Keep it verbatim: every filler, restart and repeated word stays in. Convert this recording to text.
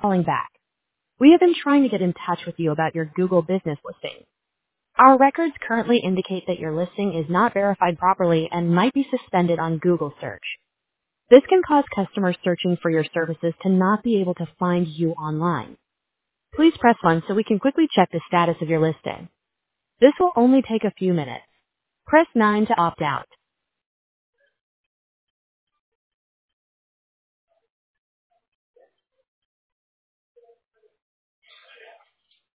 calling back. We have been trying to get in touch with you about your Google business listing. Our records currently indicate that your listing is not verified properly and might be suspended on Google search. This can cause customers searching for your services to not be able to find you online. Please press one so we can quickly check the status of your listing. This will only take a few minutes. Press nine to opt out.